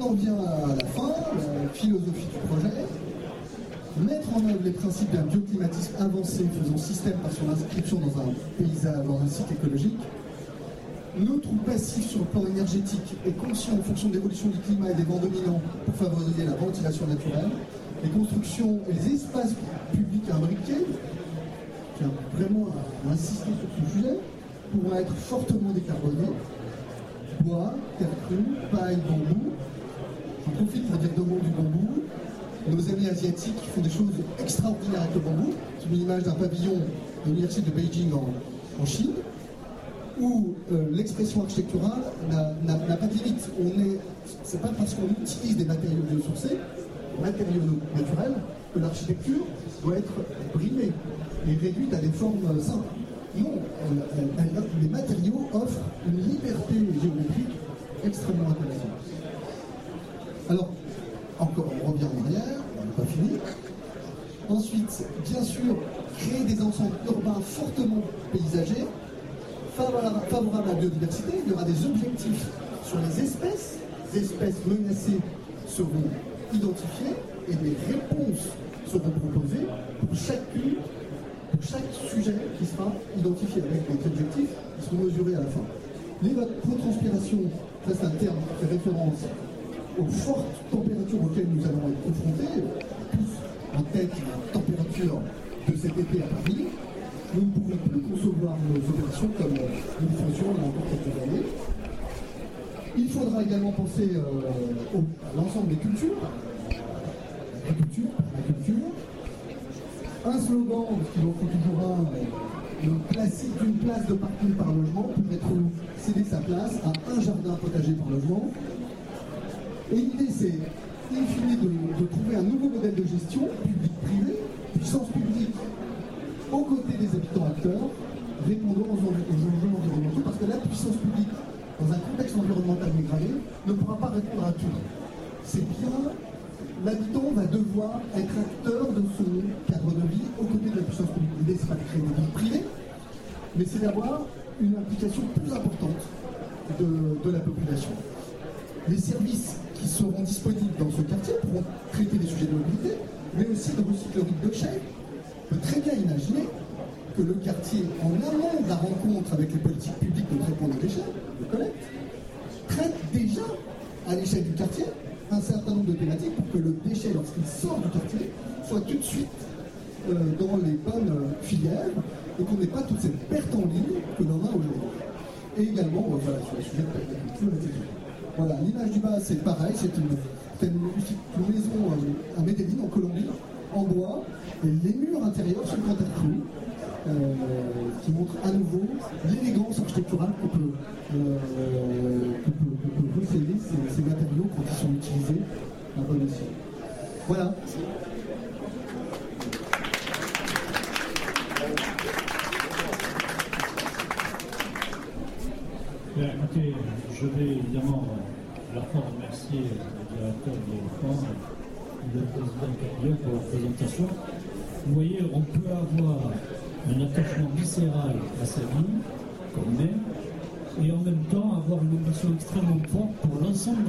j'en viens à la fin, la philosophie du projet. Mettre en œuvre les principes d'un bioclimatisme avancé faisant système par son inscription dans un paysage, dans un site écologique. Neutre ou passif sur le plan énergétique et conscient en fonction de l'évolution du climat et des vents dominants pour favoriser la ventilation naturelle. Les constructions et les espaces publics imbriqués, qui a vraiment insisté sur ce sujet, pourront être fortement décarbonés. Bois, terre crue, paille, bambou. J'en profite pour dire deux mots du bambou. Nos amis asiatiques font des choses extraordinaires avec le bambou. C'est une image d'un pavillon de l'université de Beijing en Chine, où l'expression architecturale n'a pas de limite. C'est pas parce qu'on utilise des matériaux biosourcés, matériaux naturels, que l'architecture doit être brimée et réduite à des formes simples. Non, les matériaux offrent une liberté géométrique extrêmement intéressante. Alors, encore, on revient en arrière, on n'a pas fini. Ensuite, bien sûr, créer des ensembles urbains fortement paysagers, favorables à la biodiversité. Il y aura des objectifs sur les espèces menacées seront identifiées et des réponses seront proposées pour chaque sujet qui sera identifié avec des objectifs qui seront mesurés à la fin. L'évapotranspiration, ça c'est un terme qui fait référence aux fortes températures auxquelles nous allons être confrontés, tous en tête la température de cet été à Paris. Nous ne pouvons plus concevoir nos opérations comme nous le faisions il y a encore quelques années. Il faudra également penser à l'ensemble des cultures. La culture. Un slogan, qui en faut toujours un classique d'une place de parking par logement, pourrait céder sa place à un jardin potager par logement. Et l'idée, c'est, in fine, de trouver un nouveau modèle de gestion, public-privé, puissance publique, aux côtés des habitants acteurs, répondant aux enjeux environnementaux, parce que la puissance publique, dans un contexte environnemental dégradé, ne pourra pas répondre à tout. C'est bien, l'habitant va devoir être acteur de son cadre de vie aux côtés de la puissance publique. L'idée, c'est pas de créer des villes privées, mais c'est d'avoir une implication plus importante de la population. Les services qui seront disponibles dans ce quartier pourront traiter des sujets de mobilité, mais aussi de recyclerie de déchets. On peut très bien imaginer que le quartier, en amont de la rencontre avec les politiques publiques de traitement des déchets, de collecte, traite déjà à l'échelle du quartier un certain nombre de thématiques pour que le déchet, lorsqu'il sort du quartier, soit tout de suite dans les bonnes filières et qu'on n'ait pas toute cette perte en ligne que l'on a aujourd'hui. Et également, voilà, sur le sujet de l'agriculture, etc. Voilà, l'image du bas, c'est pareil, c'est une maison à Medellín, en Colombie, en bois, et les murs intérieurs sont en terre crue, qui montrent à nouveau l'élégance architecturale que peut recéler ces matériaux quand ils sont utilisés à bon escient. Voilà. Bien, écoutez, je vais évidemment à la fois remercier le directeur de l'EFON et le président Capillon pour leur présentation. Vous voyez, on peut avoir un attachement viscéral à sa vie, comme maire, et en même temps avoir une ambition extrêmement forte pour l'ensemble